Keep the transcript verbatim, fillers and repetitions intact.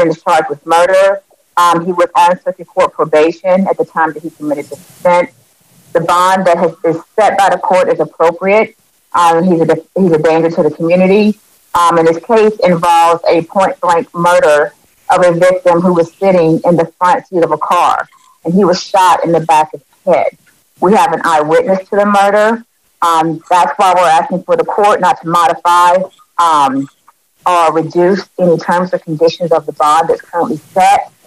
defendant is charged with murder. Um, he was on circuit court probation at the time that he committed the offense. The bond that has, is set by the court is appropriate. Um, he's, a, he's a danger to the community. Um, and this case involves a point-blank murder of a victim who was sitting in the front seat of a car, and he was shot in the back of his head. We have an eyewitness to the murder. Um, that's why we're asking for the court not to modify um, or reduce any terms or conditions of the bond that's currently set.